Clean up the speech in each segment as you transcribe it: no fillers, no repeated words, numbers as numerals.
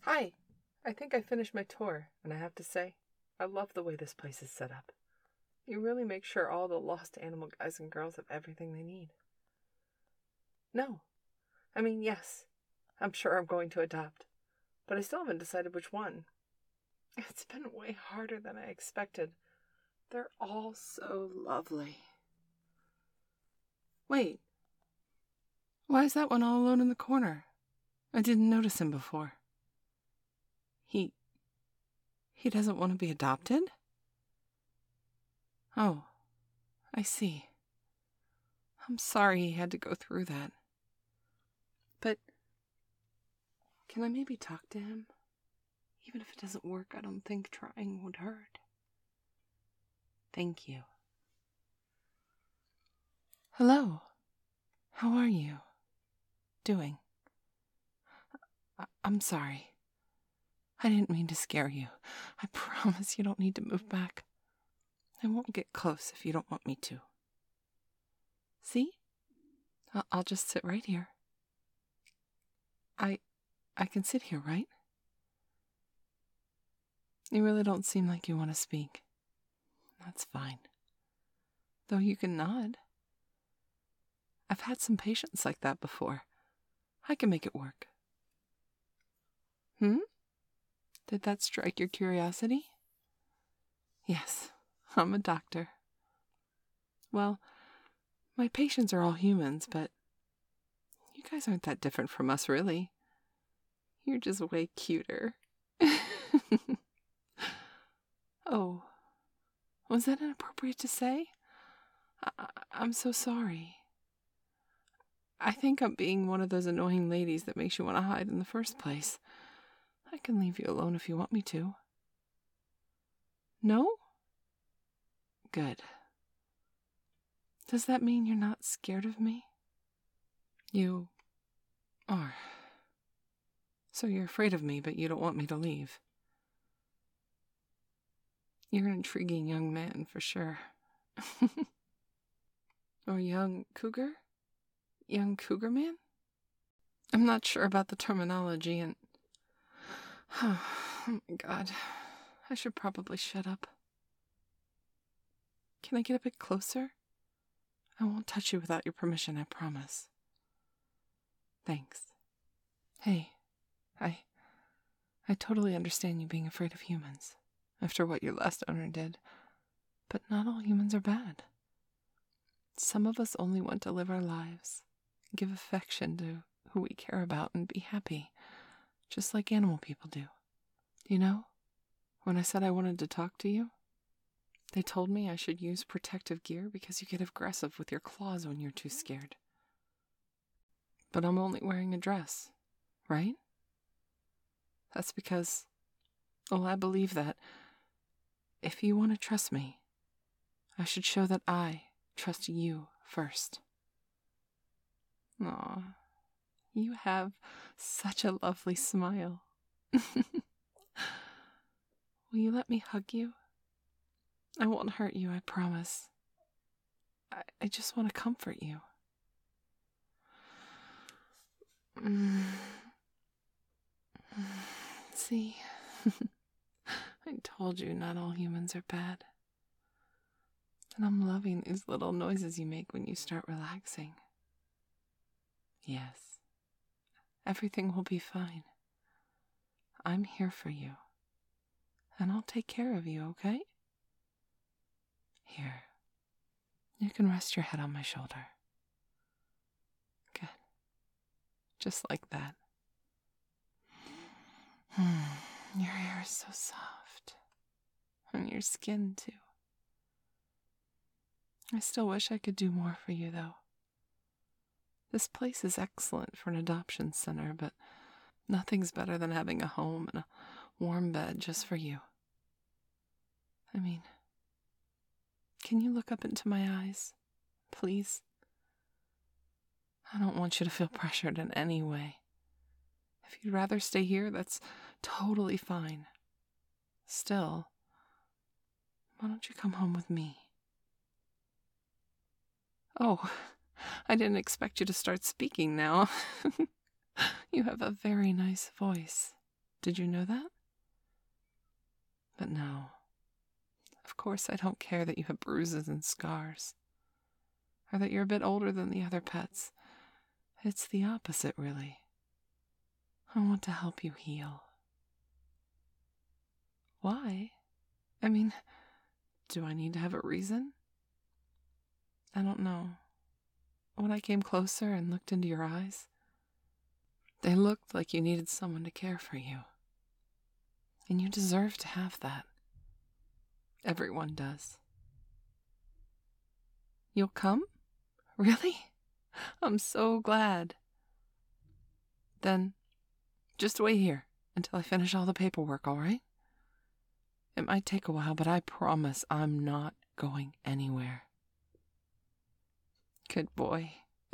Hi! I think I finished my tour, and I have to say, I love the way this place is set up. You really make sure all the lost animal guys and girls have everything they need. No. I mean, yes. I'm sure I'm going to adopt. But I still haven't decided which one. It's been way harder than I expected. They're all so lovely. Wait. Why is that one all alone in the corner? I didn't notice him before. He doesn't want to be adopted? Oh, I see. I'm sorry he had to go through that. But can I maybe talk to him? Even if it doesn't work, I don't think trying would hurt. Thank you. Hello. How are you doing? I'm sorry. I didn't mean to scare you. I promise you don't need to move back. I won't get close if you don't want me to. See? I'll just sit right here. I can sit here, right? You really don't seem like you want to speak. That's fine. Though you can nod. I've had some patients like that before. I can make it work. Did that strike your curiosity? Yes, I'm a doctor. Well, my patients are all humans, but you guys aren't that different from us, really. You're just way cuter. Oh, was that inappropriate to say? I'm so sorry. I think I'm being one of those annoying ladies that makes you want to hide in the first place. I can leave you alone if you want me to. No? Good. Does that mean you're not scared of me? You are. So you're afraid of me, but you don't want me to leave. You're an intriguing young man, for sure. Or young cougar? Young cougar man? I'm not sure about the terminology and... Oh my god. I should probably shut up. Can I get a bit closer? I won't touch you without your permission, I promise. Thanks. Hey, I totally understand you being afraid of humans, after what your last owner did. But not all humans are bad. Some of us only want to live our lives, give affection to who we care about, and be happy, just like animal people do. You know, when I said I wanted to talk to you, they told me I should use protective gear because you get aggressive with your claws when you're too scared. But I'm only wearing a dress, right? That's because, well, I believe that if you want to trust me, I should show that I trust you first. Aw, you have such a lovely smile. Will you let me hug you? I won't hurt you, I promise. I just want to comfort you. See? I told you not all humans are bad. And I'm loving these little noises you make when you start relaxing. Yes, everything will be fine. I'm here for you. And I'll take care of you, okay? Here, you can rest your head on my shoulder. Good. Just like that. Your hair is so soft. And your skin, too. I still wish I could do more for you, though. This place is excellent for an adoption center, but nothing's better than having a home and a warm bed just for you. I mean, can you look up into my eyes, please? I don't want you to feel pressured in any way. If you'd rather stay here, that's totally fine. Still, why don't you come home with me? Oh, I didn't expect you to start speaking now. You have a very nice voice, Did you know that? But no. Of course I don't care that you have bruises and scars, or that you're a bit older than the other pets. It's the opposite, really. I want to help you heal. Why? I mean, do I need to have a reason? I don't know. When I came closer and looked into your eyes, they looked like you needed someone to care for you. And you deserve to have that. Everyone does. You'll come? Really? I'm so glad. Then, just wait here until I finish all the paperwork, all right? It might take a while, but I promise I'm not going anywhere. Good boy.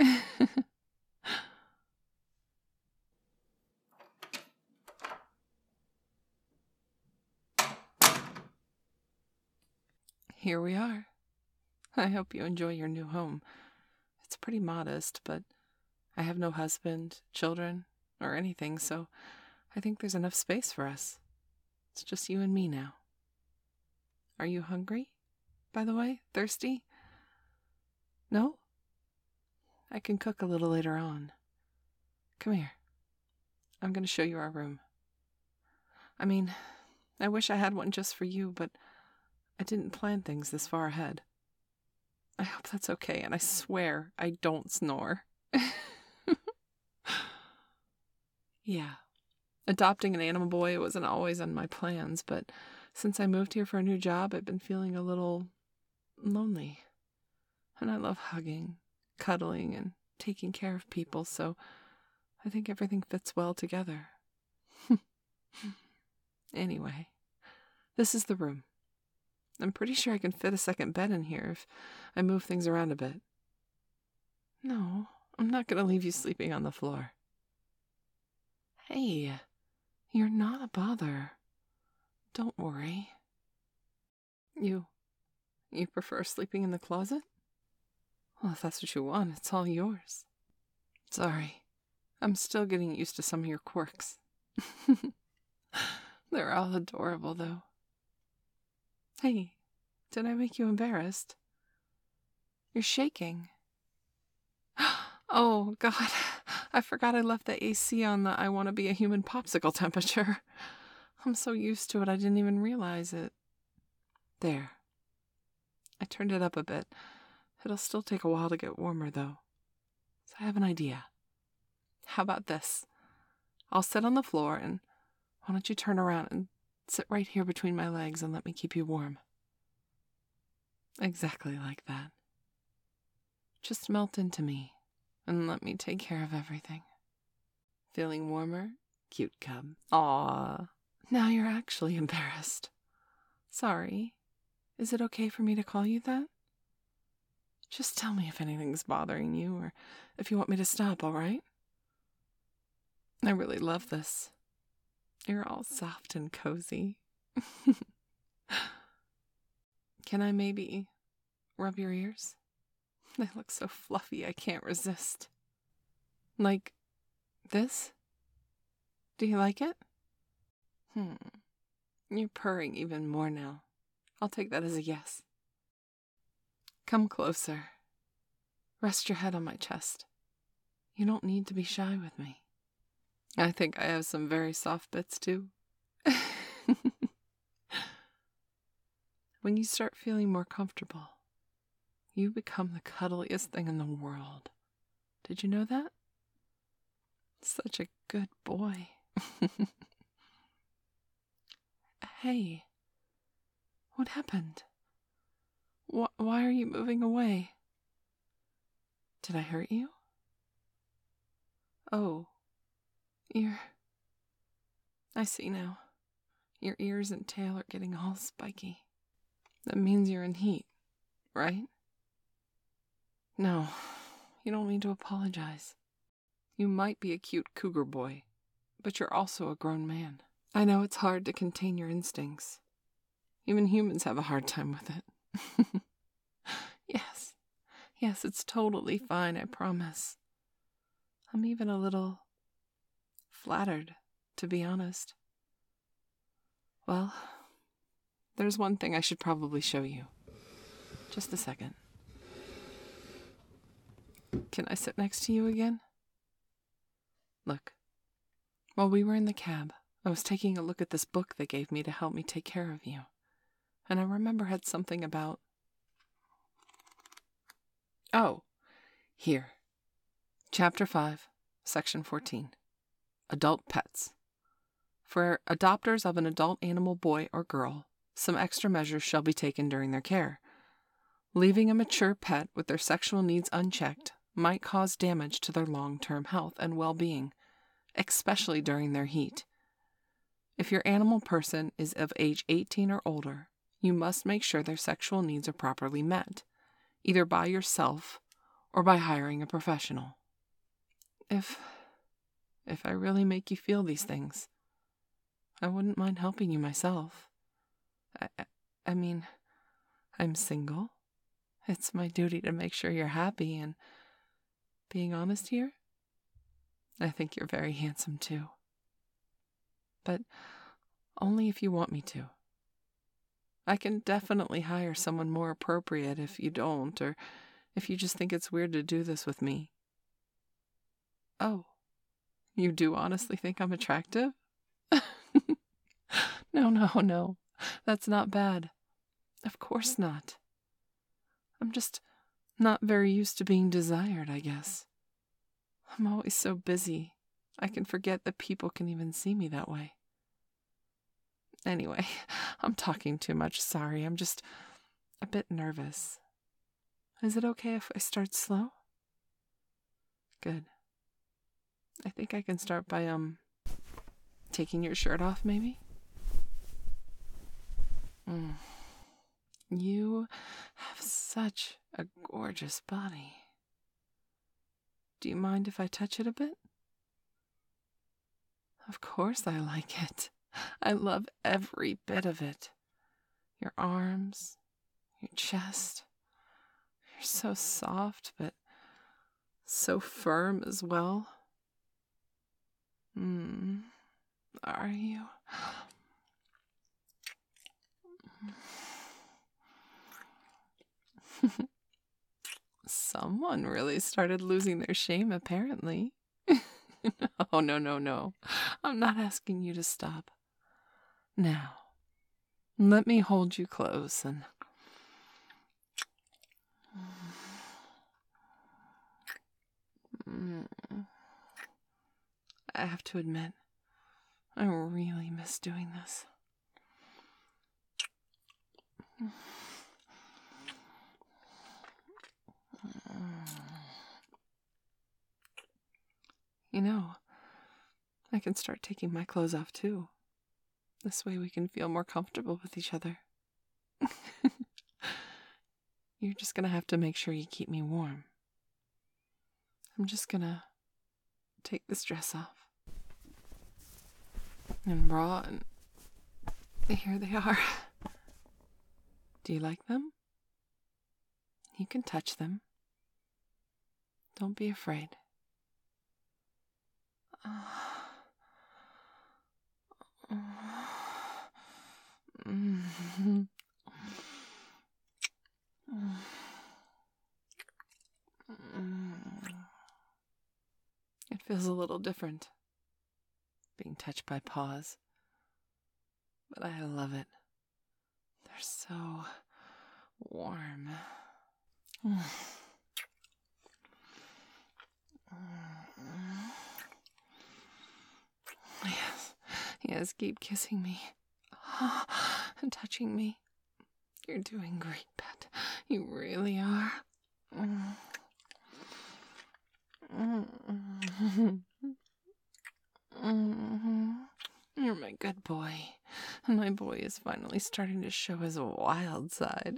Here we are. I hope you enjoy your new home. It's pretty modest, but I have no husband, children, or anything, so I think there's enough space for us. It's just you and me now. Are you hungry, by the way? Thirsty? No? I can cook a little later on. Come here. I'm going to show you our room. I mean, I wish I had one just for you, but I didn't plan things this far ahead. I hope that's okay, and I swear I don't snore. Yeah. Adopting an animal boy wasn't always on my plans, but since I moved here for a new job, I've been feeling a little lonely. And I love hugging, cuddling, and taking care of people, so I think everything fits well together. Anyway, this is the room. I'm pretty sure I can fit a second bed in here if I move things around a bit. No, I'm not going to leave you sleeping on the floor. Hey, you're not a bother. Don't worry. You prefer sleeping in the closet? Well, if that's what you want, it's all yours. Sorry, I'm still getting used to some of your quirks. They're all adorable, though. Hey, did I make you embarrassed? You're shaking. Oh, God, I forgot I left the AC on the I want to be a human popsicle temperature. I'm so used to it I didn't even realize it. There. I turned it up a bit. It'll still take a while to get warmer, though. So I have an idea. How about this? I'll sit on the floor, and why don't you turn around and sit right here between my legs and let me keep you warm? Exactly like that. Just melt into me and let me take care of everything. Feeling warmer? Cute cub. Aww. Now you're actually embarrassed. Sorry. Is it okay for me to call you that? Just tell me if anything's bothering you or if you want me to stop, all right? I really love this. You're all soft and cozy. Can I maybe rub your ears? They look so fluffy, I can't resist. Like this? Do you like it? You're purring even more now. I'll take that as a yes. Come closer. Rest your head on my chest. You don't need to be shy with me. I think I have some very soft bits, too. When you start feeling more comfortable, you become the cuddliest thing in the world. Did you know that? Such a good boy. Hey, what happened? Why are you moving away? Did I hurt you? Oh, I see now. Your ears and tail are getting all spiky. That means you're in heat, right? No, you don't need to apologize. You might be a cute cougar boy, but you're also a grown man. I know it's hard to contain your instincts. Even humans have a hard time with it. Yes, it's totally fine, I promise. I'm even a little flattered, to be honest. Well, there's one thing I should probably show you. Just a second. Can I sit next to you again? Look, while we were in the cab, I was taking a look at this book they gave me to help me take care of you. And I remember it had something about... Oh, here. Chapter 5, Section 14. Adult Pets. For adopters of an adult animal boy or girl, some extra measures shall be taken during their care. Leaving a mature pet with their sexual needs unchecked might cause damage to their long-term health and well-being, especially during their heat. If your animal person is of age 18 or older, you must make sure their sexual needs are properly met, either by yourself or by hiring a professional. If I really make you feel these things, I wouldn't mind helping you myself. I mean, I'm single. It's my duty to make sure you're happy, and being honest here, I think you're very handsome too. But only if you want me to. I can definitely hire someone more appropriate if you don't, or if you just think it's weird to do this with me. Oh, you do honestly think I'm attractive? No, that's not bad. Of course not. I'm just not very used to being desired, I guess. I'm always so busy, I can forget that people can even see me that way. Anyway, I'm talking too much, sorry, I'm just a bit nervous. Is it okay if I start slow? Good. I think I can start by, taking your shirt off, maybe? You have such a gorgeous body. Do you mind if I touch it a bit? Of course I like it. I love every bit of it. Your arms, your chest. You're so soft, but so firm as well. Are you? Someone really started losing their shame, apparently. Oh, no. I'm not asking you to stop. Now, let me hold you close and... I have to admit, I really miss doing this. You know, I can start taking my clothes off too. This way we can feel more comfortable with each other. You're just gonna have to make sure you keep me warm. I'm just gonna take this dress off. And bra, and here they are. Do you like them? You can touch them. Don't be afraid. It feels a little different, being touched by paws, but I love it. They're so warm. Yes, keep kissing me and touching me. You're doing great, pet. You really are. You're my good boy. And my boy is finally starting to show his wild side.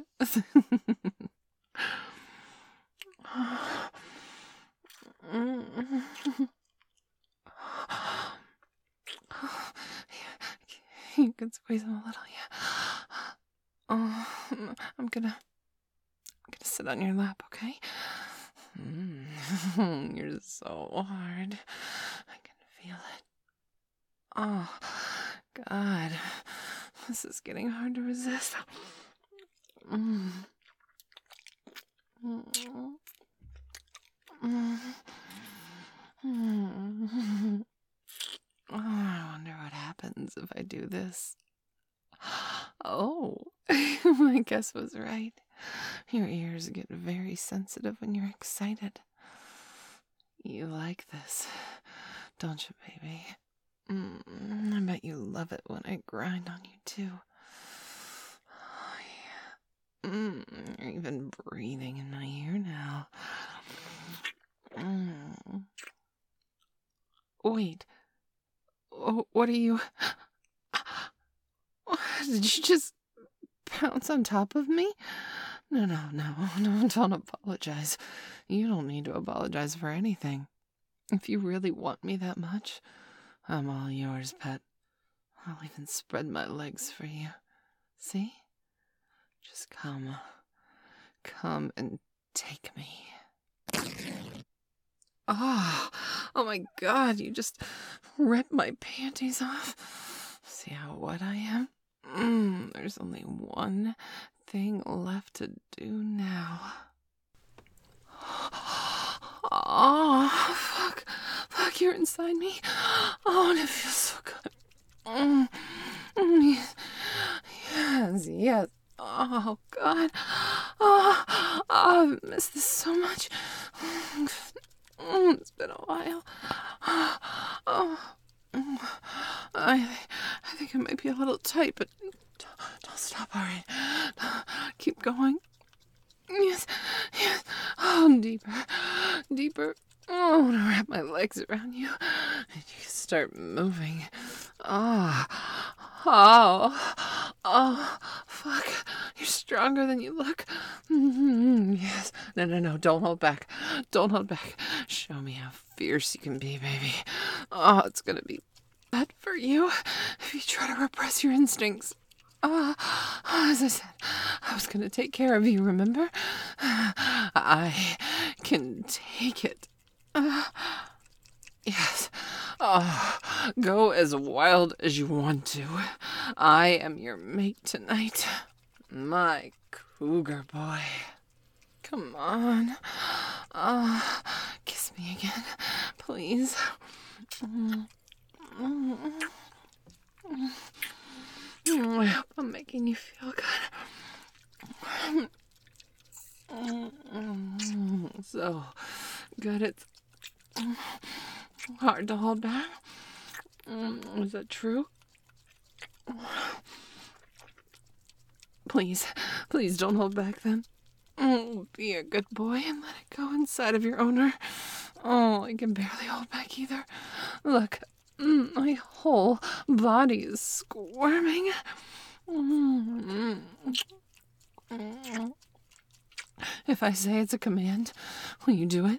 You can squeeze him a little, yeah. I'm gonna sit on your lap, okay? You're so hard. I can feel it. Oh, God. This is getting hard to resist. Mm. Mm. Mm. Mm. Oh, I wonder what happens if I do this. Oh, my guess was right. Your ears get very sensitive when you're excited. You like this, don't you, baby? I bet you love it when I grind on you, too. Oh, yeah. You're even breathing in my ear now. Wait. What are you... Did you just pounce on top of me? No, don't apologize. You don't need to apologize for anything. If you really want me that much, I'm all yours, pet. I'll even spread my legs for you. See? Just come. Come and take me. Oh my God, you just ripped my panties off. See how wet I am? There's only one thing left to do now. Oh, fuck, you're inside me. Oh, and it feels so good. Yes. Oh, God. Oh, I've missed this so much. It's been a while. Oh, I think it might be a little tight, but don't stop, all right? Keep going. Yes. Oh, deeper. Oh, I want to wrap my legs around you. And you can start moving. Oh, fuck. You're stronger than you look. Yes. No, don't hold back. Show me how fierce you can be, baby. Oh, it's gonna be bad for you if you try to repress your instincts. As I said, I was gonna take care of you, remember? I can take it. Yes. Go as wild as you want to. I am your mate tonight. My cougar boy. Come on. Kiss me again, please. I hope I'm making you feel good. So good, it's hard to hold back. Is that true? Please don't hold back then. Be a good boy and let it go inside of your owner. Oh, I can barely hold back either. Look, my whole body is squirming. If I say it's a command, will you do it?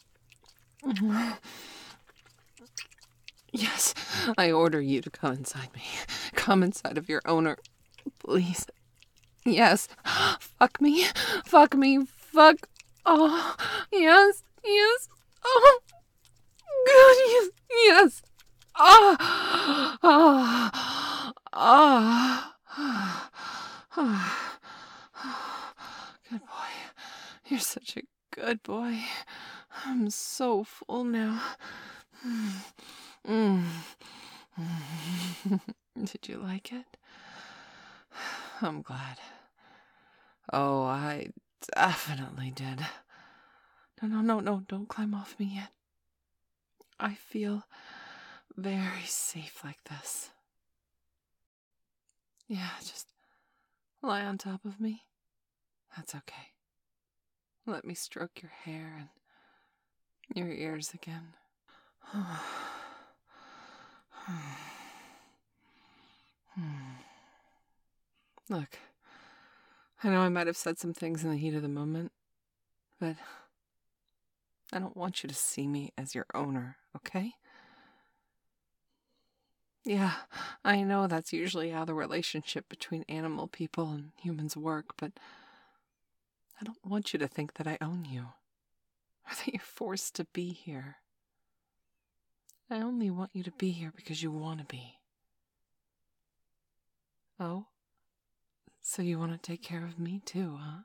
Yes, I order you to come inside me. Come inside of your owner, please. Yes. Fuck me. Oh, yes. Oh, good. Yes. Good boy. You're such a good boy. I'm so full now. Did you like it? I'm glad. Oh, I definitely did. No, don't climb off me yet. I feel very safe like this. Yeah, just lie on top of me. That's okay. Let me stroke your hair and your ears again. Look, I know I might have said some things in the heat of the moment, but I don't want you to see me as your owner, okay? Yeah, I know that's usually how the relationship between animal people and humans work, but I don't want you to think that I own you, or that you're forced to be here. I only want you to be here because you want to be. Oh? So you want to take care of me too, huh?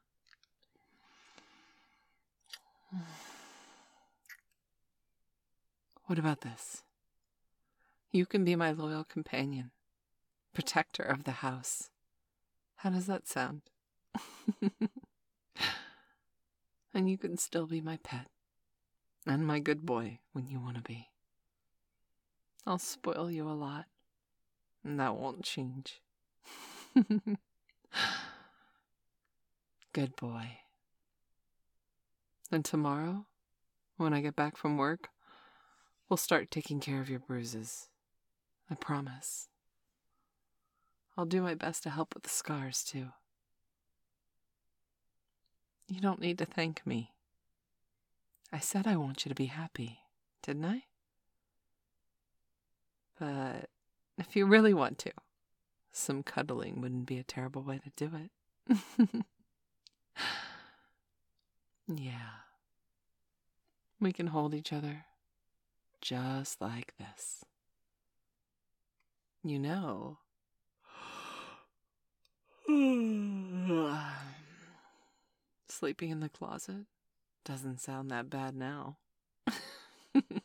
What about this? You can be my loyal companion, protector of the house. How does that sound? And you can still be my pet, and my good boy when you want to be. I'll spoil you a lot, and that won't change. Good boy. And tomorrow, when I get back from work, we'll start taking care of your bruises. I promise. I'll do my best to help with the scars, too. You don't need to thank me. I said I want you to be happy, didn't I? But if you really want to, some cuddling wouldn't be a terrible way to do it. Yeah. We can hold each other just like this. You know, sleeping in the closet doesn't sound that bad now.